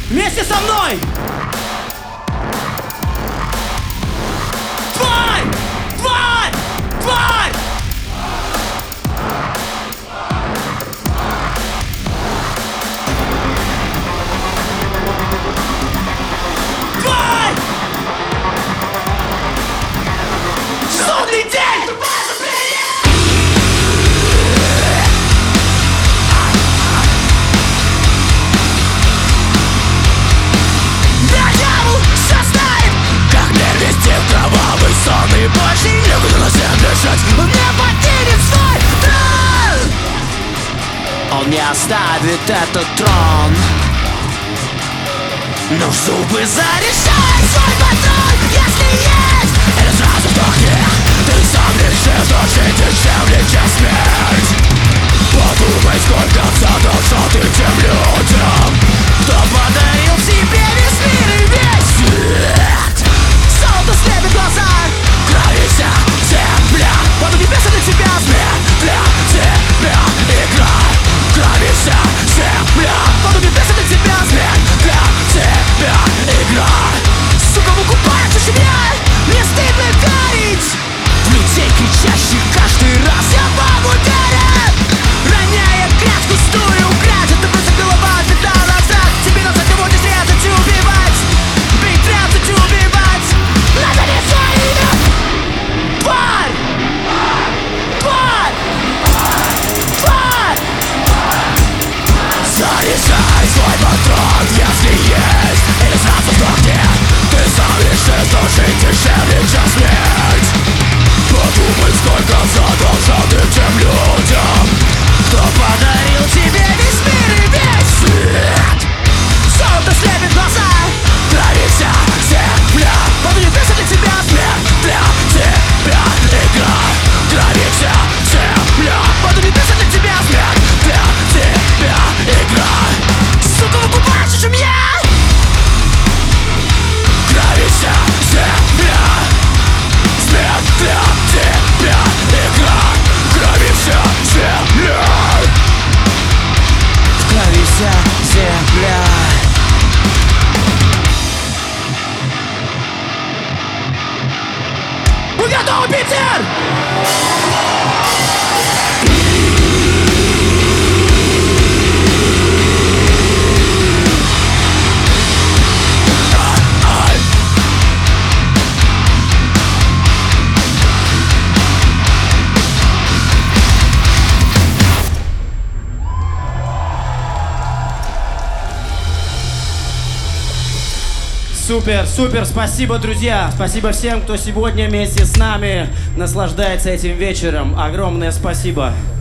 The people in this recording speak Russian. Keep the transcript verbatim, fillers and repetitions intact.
Вместе со мной! Тварь! Тварь! Тварь! Тварь! Судный день! Кровавый сон и больше некуда на земле дышать. Он не покинет свой трон. Он не оставит этот трон. Но в зубы зарешай свой патрон. Если есть, или сразу сдохни. Ты сам решишь, что жить дешевле, чем смерть. Подумай, сколько задолжал ты тем людям, кто подарил тебе весь мир и весь свет. Солнце слепит глаза, гравися, земля. Под небеса для тебя смерть, для тебя игра. Гравися, земля. Под небеса для тебя смерть, для тебя игра. Сука, выкупается семья, мне стыдно верить в людей, кричащих каждый раз я вам уверен. Роняя грязь густую, грязь, это просто голова ответа назад. Тебе назад его не срезать и убивать, бить, резать и убивать. Назови свое имя! Тварь! Тварь! Тварь! Заряжай свой патрон, если есть, или сразу сдохни. Ты сам решишь, что жить дешевле, чем смерть. Подумай, сколько задолжал ты тем людям, кто подарил тебе весь мир и весь свет. Солнце слепит глаза, гравися, земля. Под небеса для тебя смерть, для тебя игра. Гравися, земля. Под небеса для тебя смерть, для тебя игра. Сука, выкупаешь, чем я. Гравися, земля. Смерть для тебя игра. Гравися, земля. Гравися, земля. Вы готовы, Питер? Супер, супер, спасибо, друзья. Спасибо всем, кто сегодня вместе с нами наслаждается этим вечером. Огромное спасибо.